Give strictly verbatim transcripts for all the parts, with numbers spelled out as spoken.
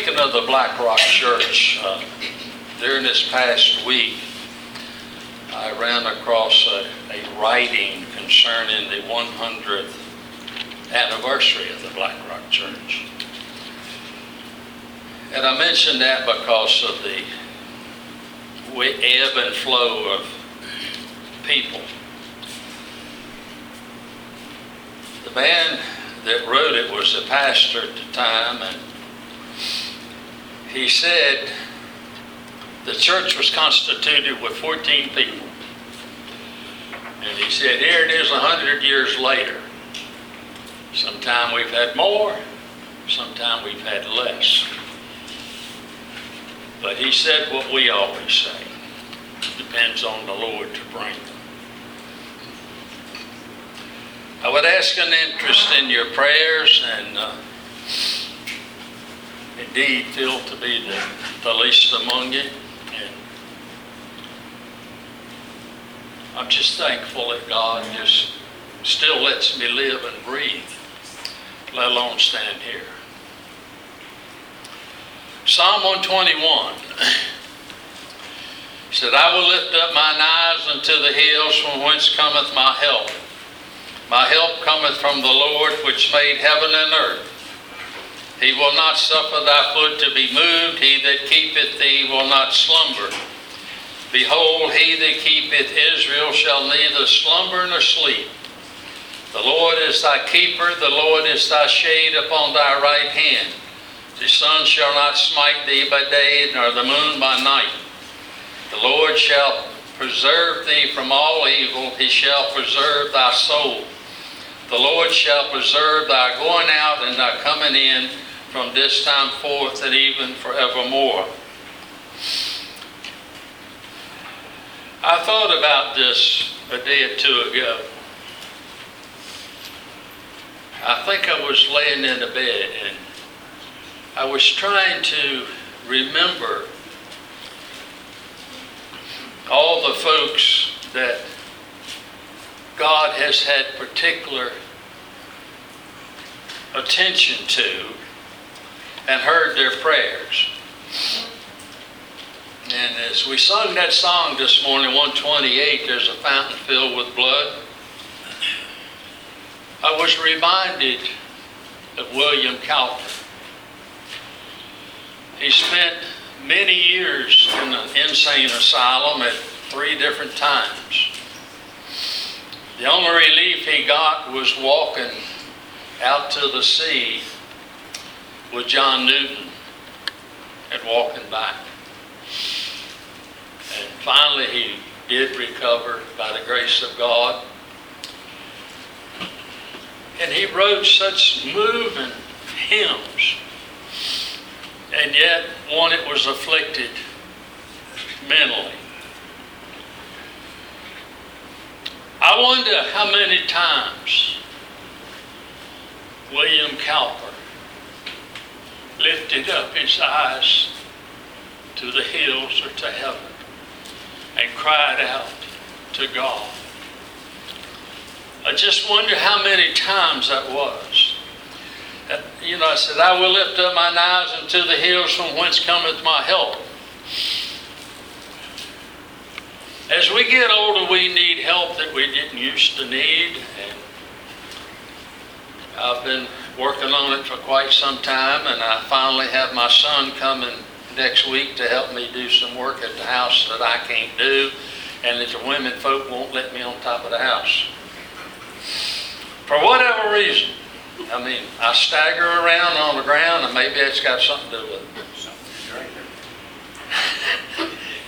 Speaking of the Black Rock Church, uh, during this past week, I ran across a, a writing concerning the one hundredth anniversary of the Black Rock Church. And I mention that because of the ebb and flow of people. The man that wrote it was a pastor at the time, and he said the church was constituted with fourteen people. And he said, here it is a hundred years later. Sometime we've had more, sometime we've had less. But he said what we always say, depends on the Lord to bring them. I would ask an interest in your prayers, and uh, indeed feel to be the, the least among you. And I'm just thankful that God just still lets me live and breathe, let alone stand here. Psalm one twenty-one said, I will lift up mine eyes unto the hills, from whence cometh my help. My help cometh from the Lord, which made heaven and earth. He will not suffer thy foot to be moved. He that keepeth thee will not slumber. Behold, he that keepeth Israel shall neither slumber nor sleep. The Lord is thy keeper. The Lord is thy shade upon thy right hand. The sun shall not smite thee by day, nor the moon by night. The Lord shall preserve thee from all evil. He shall preserve thy soul. The Lord shall preserve thy going out and thy coming in from this time forth and even forevermore. I thought about this a day or two ago. I think I was laying in the bed and I was trying to remember all the folks that God has had particular attention to and heard their prayers. And as we sung that song this morning, one twenty-eight, there's a fountain filled with blood, I was reminded of William Cowper. He spent many years in an insane asylum at three different times. The only relief he got was walking out to the sea with John Newton and walking back. And finally he did recover by the grace of God. And he wrote such moving hymns. And yet one that was afflicted mentally. I wonder how many times William Cowper lifted up his eyes to the hills or to heaven and cried out to God. I just wonder how many times that was. You know, I said, I will lift up mine eyes unto the hills, from whence cometh my help. As we get older, we need help that we didn't used to need. And I've been working on it for quite some time, and I finally have my son coming next week to help me do some work at the house that I can't do, and that the women folk won't let me on top of the house. For whatever reason. I mean, I stagger around on the ground, and maybe that's got something to do with it.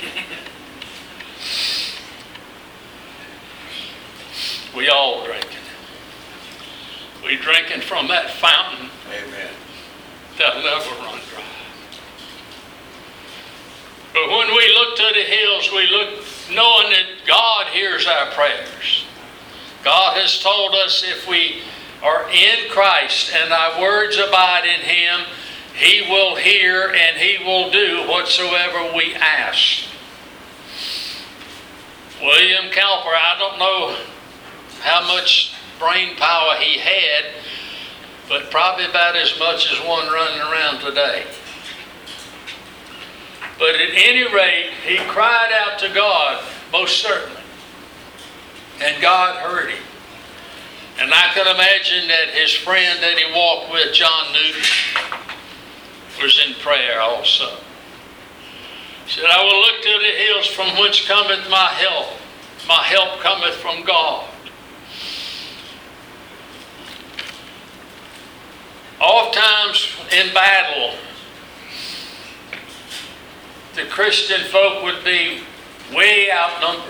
We all drinking. We drinking from that fountain. Amen. That'll never run dry. But when we look to the hills, we look knowing that God hears our prayers. God has told us if we are in Christ and our words abide in Him, He will hear and He will do whatsoever we ask. William Cowper, I don't know how much brain power he had, but probably about as much as one running around today. But at any rate, he cried out to God, most certainly. And God heard him. And I can imagine that his friend that he walked with, John Newton, was in prayer also. He said, I will look to the hills from whence cometh my help. My help cometh from God. Oftentimes in battle, the Christian folk would be way outnumbered.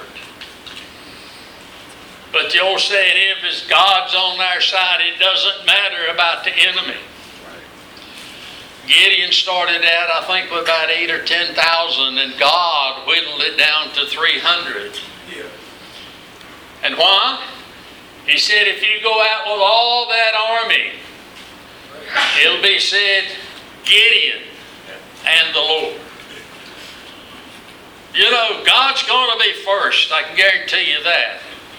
But the old saying, if it's God's on our side, it doesn't matter about the enemy. Gideon started out, I think, with about eight or ten thousand, and God whittled it down to three hundred. Yeah. And why? He said, if you go out with all that army, it'll be said, Gideon and the Lord. You know, God's going to be first. I can guarantee you that.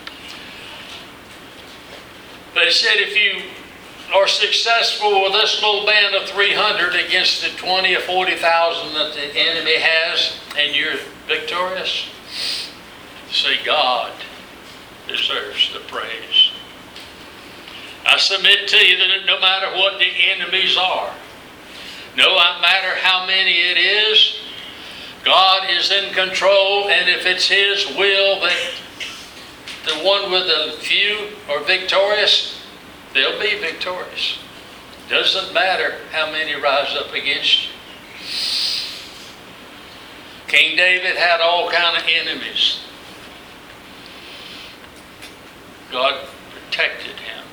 But he said, if you are successful with this little band of three hundred against the twenty or forty thousand that the enemy has, and you're victorious, say, God deserves the praise. I submit to you that no matter what the enemies are, no matter how many it is, God is in control, and if it's His will that the one with the few are victorious, they'll be victorious. Doesn't matter how many rise up against you. King David had all kind of enemies. God protected him.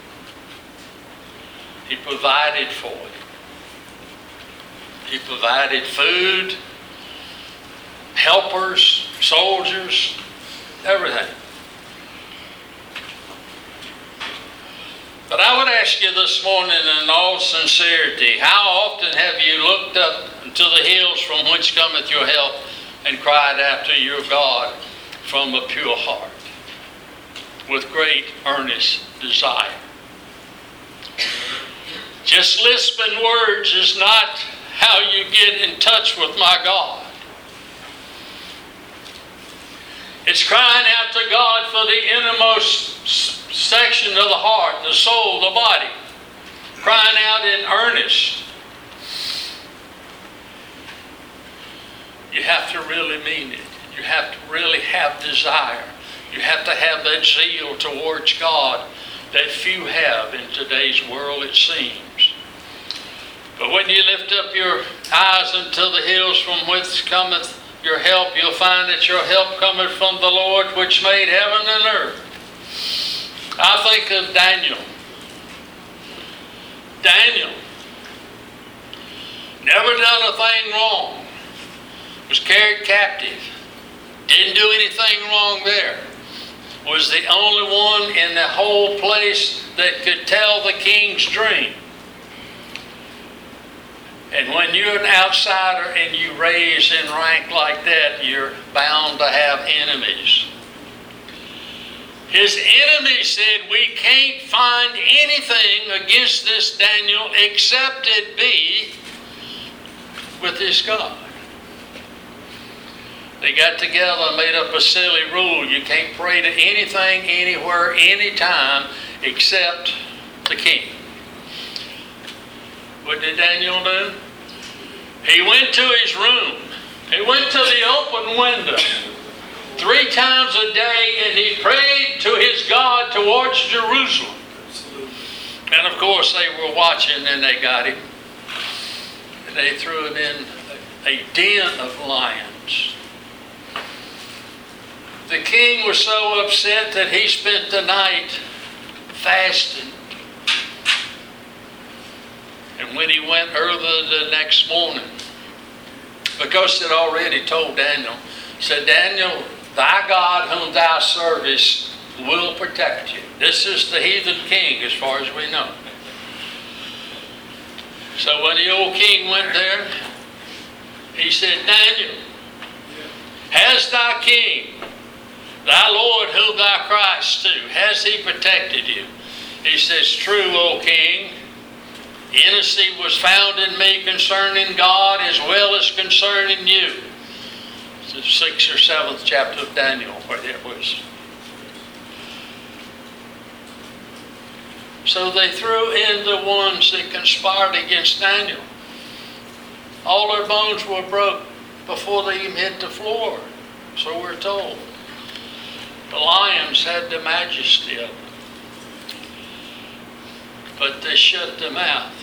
He provided for him. He provided food, helpers, soldiers, everything. But I would ask you this morning in all sincerity, how often have you looked up to the hills from whence cometh your help and cried after your God from a pure heart with great earnest desire? Just lisping words is not how you get in touch with my God. It's crying out to God for the innermost section of the heart, the soul, the body. Crying out in earnest. You have to really mean it. You have to really have desire. You have to have that zeal towards God that few have in today's world, it seems. But when you lift up your eyes unto the hills from whence cometh your help, you'll find that your help cometh from the Lord which made heaven and earth. I think of Daniel. Daniel never done a thing wrong. Was carried captive. Didn't do anything wrong there. Was the only one in the whole place that could tell the king's dream. And when you're an outsider and you raise in rank like that, you're bound to have enemies. His enemies said, we can't find anything against this Daniel except it be with his God. They got together and made up a silly rule. You can't pray to anything, anywhere, anytime except the king. What did Daniel do? He went to his room. He went to the open window three times a day and he prayed to his God towards Jerusalem. And of course they were watching and they got him. And they threw him in a den of lions. The king was so upset that he spent the night fasting. And when he went early the next morning, because it already told Daniel, said, Daniel, thy God whom thou servest will protect you. This is the heathen king as far as we know. So when the old king went there, he said, Daniel, has thy king, thy Lord whom thou criest to, has he protected you? He says, true, O king. Innocency was found in me concerning God as well as concerning you. the sixth or seventh chapter of Daniel, where it was. So they threw in the ones that conspired against Daniel. All their bones were broke before they even hit the floor, so we're told. The lions had the majesty of them, but they shut their mouth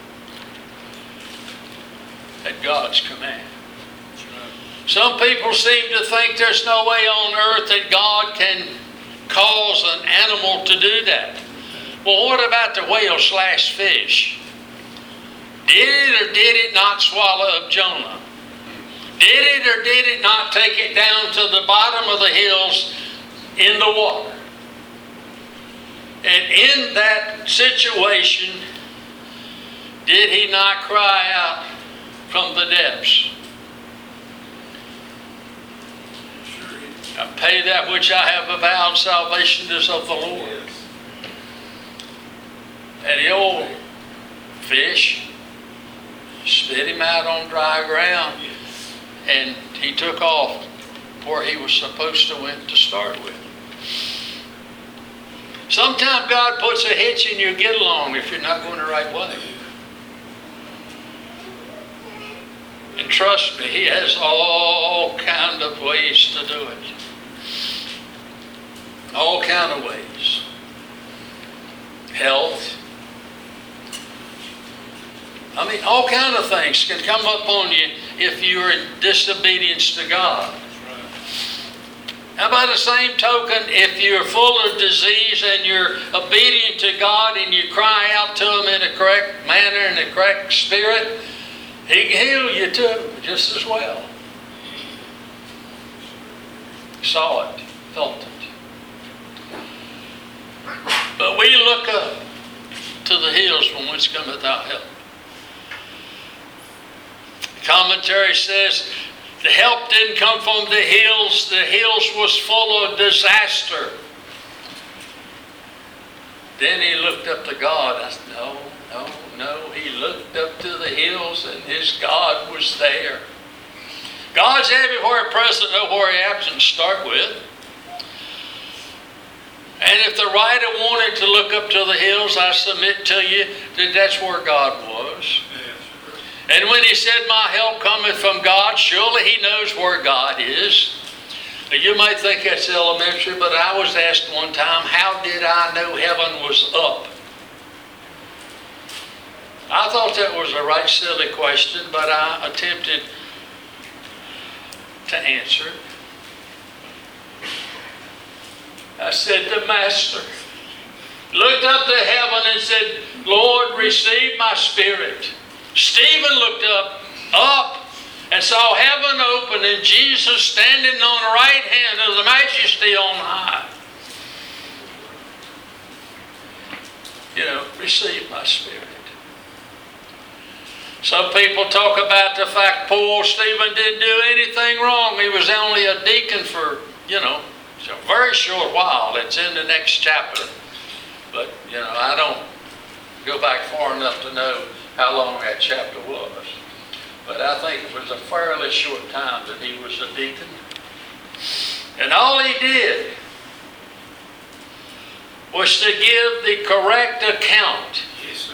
at God's command. Some people seem to think there's no way on earth that God can cause an animal to do that. Well, what about the whale slash fish? Did it or did it not swallow up Jonah? Did it or did it not take it down to the bottom of the hills in the water? And in that situation, did he not cry out from the depths? I pay that which I have avowed, salvation is of the Lord. And the old fish spit him out on dry ground, and he took off where he was supposed to went to start with. Sometimes God puts a hitch in your get along if you're not going the right way. And trust me, he has all kind of ways to do it. All kind of ways. Health. I mean, all kind of things can come up on you if you're in disobedience to God. How about the same token, if you're full of disease and you're obedient to God and you cry out to Him in a correct manner, in a correct spirit, He can heal you too, just as well. Saw it, felt it. But we look up to the hills from whence cometh our help. The commentary says, the help didn't come from the hills. The hills was full of disaster. Then he looked up to God. I said, no, no, no. He looked up to the hills and his God was there. God's everywhere present, nowhere absent to start with. And if the writer wanted to look up to the hills, I submit to you that that's where God was. And when he said, my help cometh from God, surely he knows where God is. You might think that's elementary, but I was asked one time, how did I know heaven was up? I thought that was a right silly question, but I attempted to answer it. I said, the Master looked up to heaven and said, Lord, receive my spirit. Stephen looked up, up, and saw heaven open and Jesus standing on the right hand of the Majesty on high. You know, receive my spirit. Some people talk about the fact poor Stephen didn't do anything wrong. He was only a deacon for, you know, a very short while. It's in the next chapter. But, you know, I don't go back far enough to know how long that chapter was. But I think it was a fairly short time that he was a deacon. And all he did was to give the correct account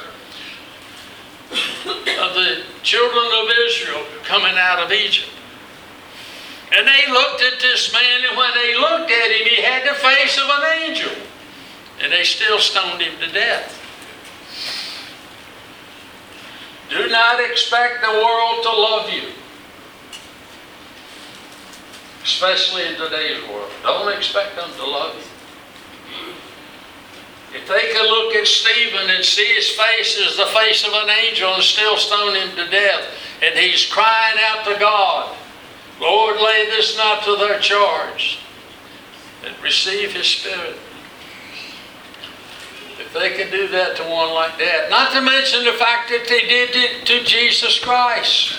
of the children of Israel coming out of Egypt. And they looked at this man, and when they looked at him, he had the face of an angel. And they still stoned him to death. Do not expect the world to love you. Especially in today's world. Don't expect them to love you. If they could look at Stephen and see his face as the face of an angel and still stone him to death, and he's crying out to God, Lord, lay this not to their charge, and receive his spirit. If they could do that to one like that, not to mention the fact that they did it to Jesus Christ.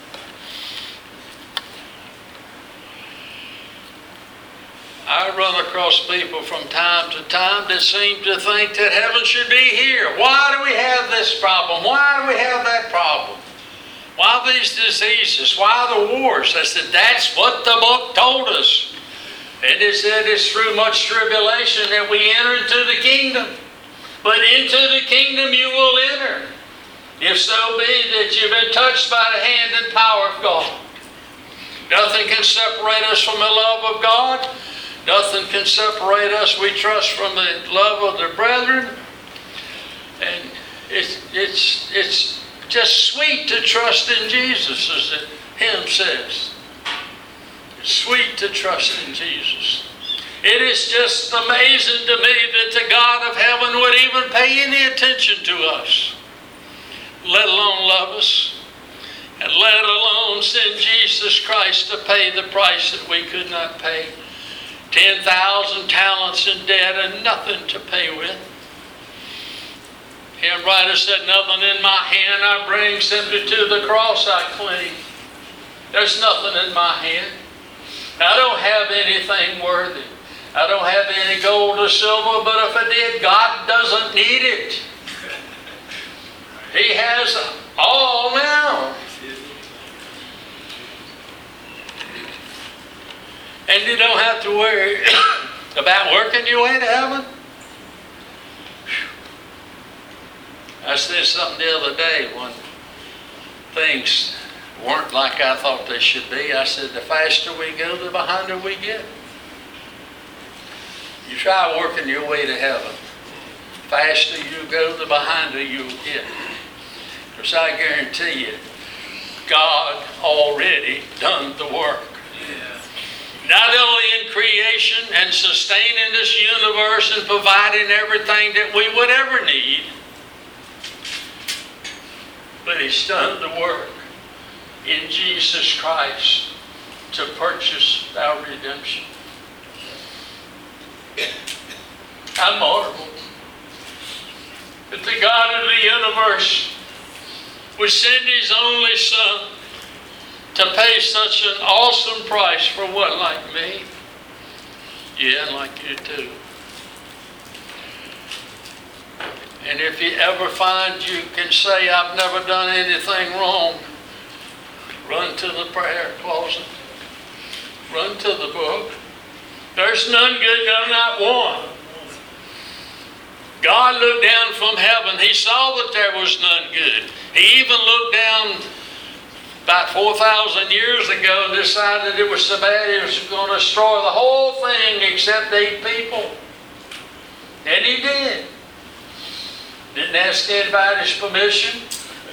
I run across people from time to time that seem to think that heaven should be here. Why do we have this problem? Why do we have that problem? Why these diseases? Why the wars? I said, that's what the book told us. And it said it's through much tribulation that we enter into the kingdom. But into the kingdom you will enter, if so be that you've been touched by the hand and power of God. Nothing can separate us from the love of God. Nothing can separate us, we trust, from the love of the brethren. And it's, it's, it's just sweet to trust in Jesus, as the hymn says. It's sweet to trust in Jesus. It is just amazing to me that the God of heaven would even pay any attention to us, let alone love us, and let alone send Jesus Christ to pay the price that we could not pay. ten thousand talents in debt and nothing to pay with. Hymn writer said, nothing in my hand I bring, simply to the cross I cling. There's nothing in my hand. I don't have anything worthy. I don't have any gold or silver, but if I did, God doesn't need it. He has all now. And you don't have to worry about working your way to heaven. I said something the other day when things weren't like I thought they should be. I said, the faster we go, the behinder we get. You try working your way to heaven. The faster you go, the behinder you'll get. Because I guarantee you, God already done the work. Not only in creation and sustaining this universe and providing everything that we would ever need, but He's done the work in Jesus Christ to purchase our redemption. I marvel that the God of the universe would send His only Son to pay such an awesome price for what, like me? Yeah, like you too. And if you ever find you can say, I've never done anything wrong, run to the prayer closet. Run to the book. There's none good, no, not one. God looked down from heaven. He saw that there was none good. He even looked down about four thousand years ago and decided it was so bad He was going to destroy the whole thing except eight people. And He did. Didn't ask anybody's permission.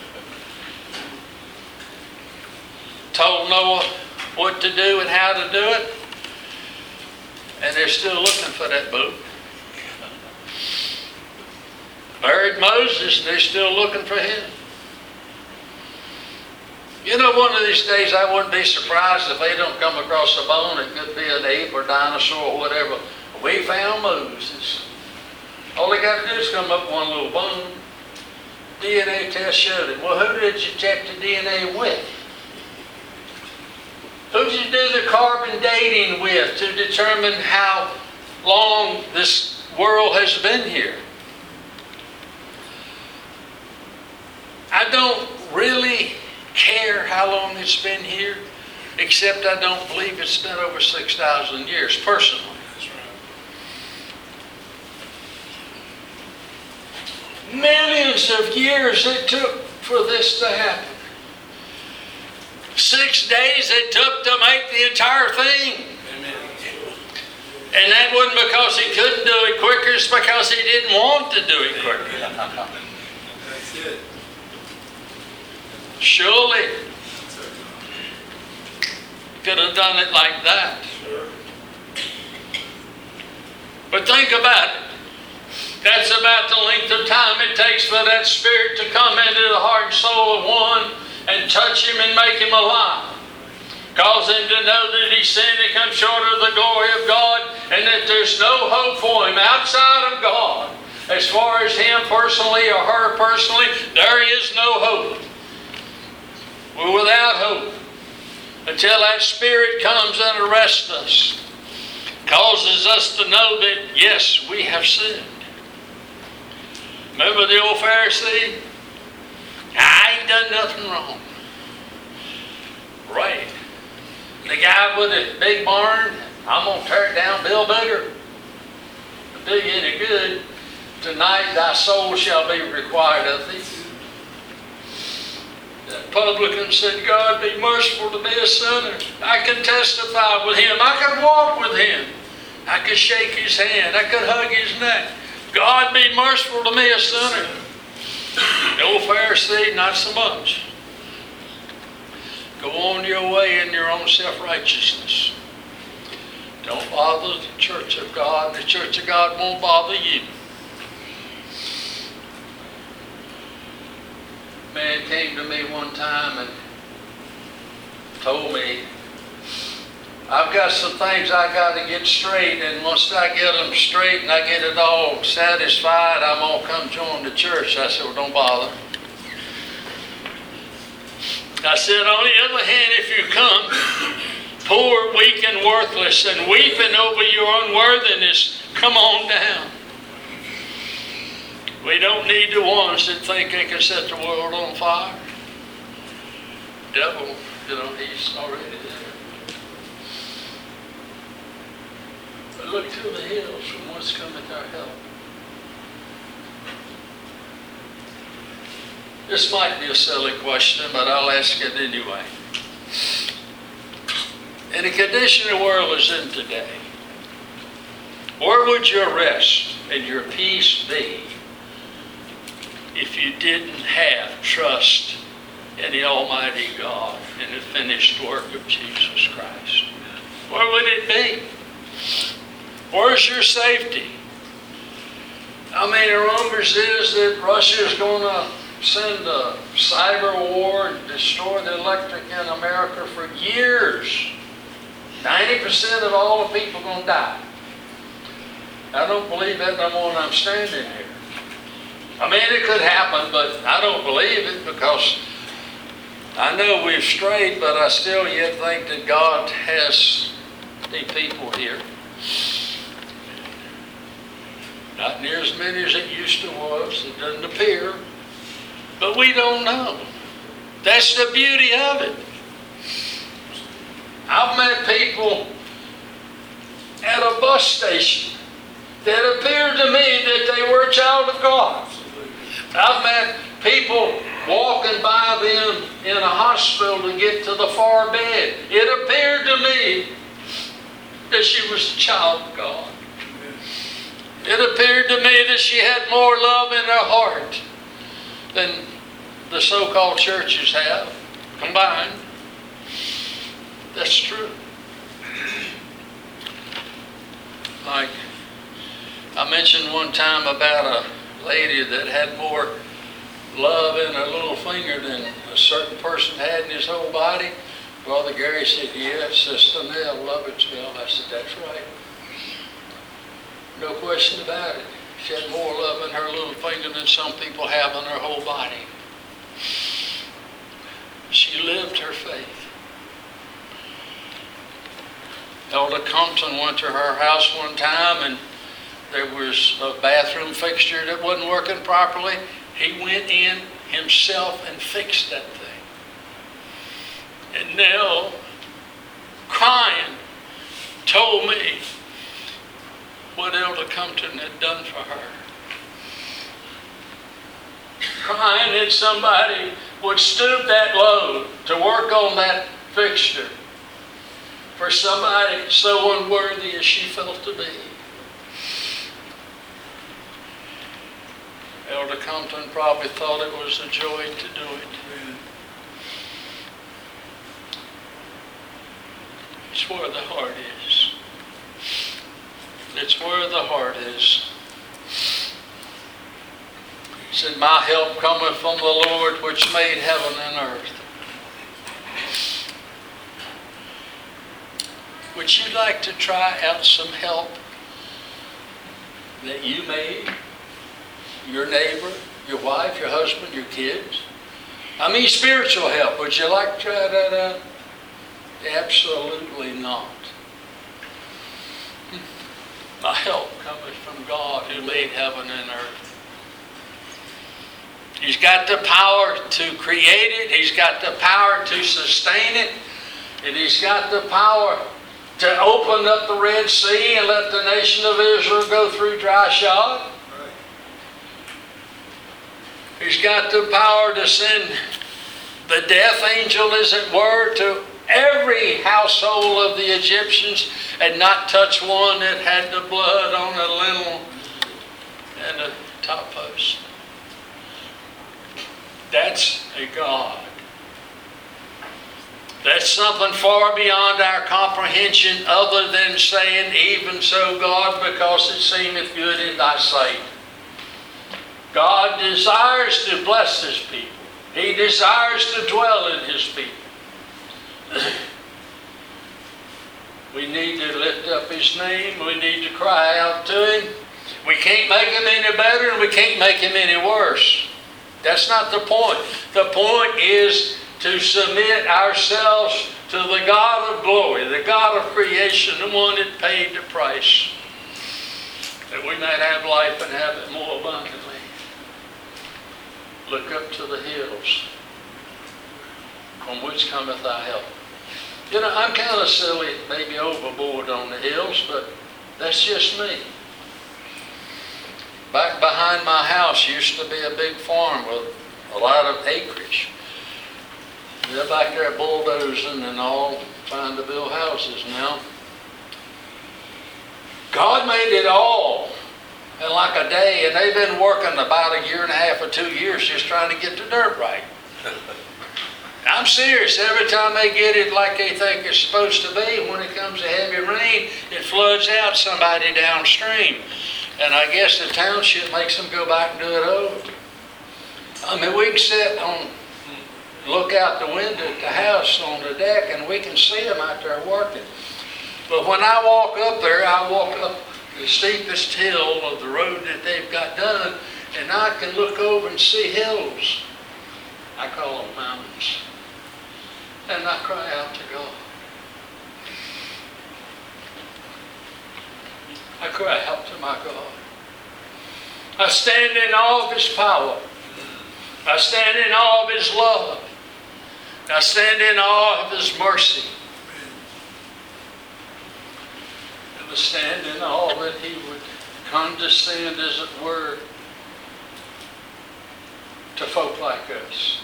Told Noah what to do and how to do it. And they're still looking for that boat. Buried Moses, they're still looking for him. You know, one of these days I wouldn't be surprised if they don't come across a bone. It could be an ape or dinosaur or whatever. We found Moses. All they got to do is come up one little bone. D N A test showed it. Well, who did you check the D N A with? Who did you do the carbon dating with to determine how long this world has been here? I don't really care how long it's been here, except I don't believe it's been over six thousand years, personally. Millions of years it took for this to happen. Six days it took to make the entire thing. Amen. And that wasn't because He couldn't do it quicker, it's because He didn't want to do it quicker. That's it. Surely could have done it like that. But think about it. That's about the length of time it takes for that Spirit to come into the heart and soul of one and touch him and make him alive. Cause him to know that he's sinned and come short of the glory of God, and that there's no hope for him outside of God. As far as him personally or her personally, there is no hope. We're without hope until that Spirit comes and arrests us. Causes us to know that, yes, we have sinned. Remember the old Pharisee? I ain't done nothing wrong. Right. The guy with the big barn, I'm going to tear it down, build bigger. If it do you any good, tonight thy soul shall be required of thee. That publican said, God be merciful to me, a sinner. I can testify with him. I could walk with him. I could shake his hand. I could hug his neck. God be merciful to me, a sinner. The old Pharisee, not so much. Go on your way in your own self-righteousness. Don't bother the church of God. The church of God won't bother you. Man came to me one time and told me, I've got some things I got to get straight, and once I get them straight and I get it all satisfied, I'm going to come join the church. I said, well, don't bother. I said, on the other hand, if you come poor, weak, and worthless, and weeping over your unworthiness, come on down. We don't need the ones that think they can set the world on fire. Devil, you know, he's already there. But look to the hills from whence cometh our help. This might be a silly question, but I'll ask it anyway. In the condition the world is in today, where would your rest and your peace be if you didn't have trust in the Almighty God and the finished work of Jesus Christ? Where would it be? Where's your safety? I mean, the rumors is that Russia is going to send a cyber war and destroy the electric in America for years. ninety percent of all the people are going to die. I don't believe that no more than I'm standing here. I mean, it could happen, but I don't believe it because I know we've strayed, but I still yet think that God has the people here. Not near as many as it used to was. It doesn't appear. But we don't know. That's the beauty of it. I've met people at a bus station that appeared to me that they were a child of God. I've met people walking by them in a hospital to get to the far bed. It appeared to me that she was a child of God. It appeared to me that she had more love in her heart than the so-called churches have combined. That's true. Like I mentioned one time about a lady that had more love in her little finger than a certain person had in his whole body. Brother Gary said, yes, Sister Nell, Lovettsville. I said, that's right. No question about it. She had more love in her little finger than some people have in her whole body. She lived her faith. Elder Compton went to her house one time and there was a bathroom fixture that wasn't working properly. He went in himself and fixed that thing. And Nell, crying, told me what Elder Compton had done for her. Crying that somebody would stoop that low to work on that fixture for somebody so unworthy as she felt to be. Elder Compton probably thought it was a joy to do it. It's where the heart is. It's where the heart is. He said, my help cometh from the Lord which made heaven and earth. Would you like to try out some help that you made? Your neighbor, your wife, your husband, your kids? I mean spiritual help. Would you like to try that out? Absolutely not. My help cometh from God who made heaven and earth. He's got the power to create it. He's got the power to sustain it. And He's got the power to open up the Red Sea and let the nation of Israel go through dry shod. Right. He's got the power to send the death angel, as it were, to every household of the Egyptians and not touch one that had the blood on the lintel and the top post. That's a God. That's something far beyond our comprehension, other than saying, even so, God, because it seemeth good in thy sight. God desires to bless His people. He desires to dwell in His people. We need to lift up His name. We need to cry out to Him. We can't make Him any better, and we can't make Him any worse. That's not the point. The point is to submit ourselves to the God of glory, the God of creation, the one that paid the price, that we might have life and have it more abundantly. Look up to the hills, from which cometh thy help. You know, I'm kind of silly, maybe overboard on the hills, but that's just me. Back behind my house used to be a big farm with a lot of acreage. They're back there bulldozing and all, trying to build houses now. God made it all in like a day, and they've been working about a year and a half or two years just trying to get the dirt right. I'm serious. Every time they get it like they think it's supposed to be, when it comes to heavy rain, it floods out somebody downstream. And I guess the township makes them go back and do it over. I mean, we can sit on, look out the window at the house on the deck, and we can see them out there working. But when I walk up there, I walk up the steepest hill of the road that they've got done, and I can look over and see hills. I call them mountains. And I cry out to God. I cry out to my God. I stand in awe of His power. I stand in awe of His love. I stand in awe of His mercy. And I stand in awe that He would condescend, as it were, to folk like us.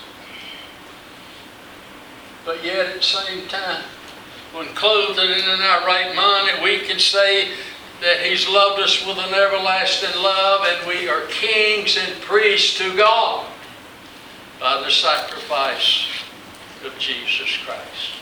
But yet at the same time, when clothed and in our right mind, that we can say that He's loved us with an everlasting love, and we are kings and priests to God by the sacrifice of Jesus Christ.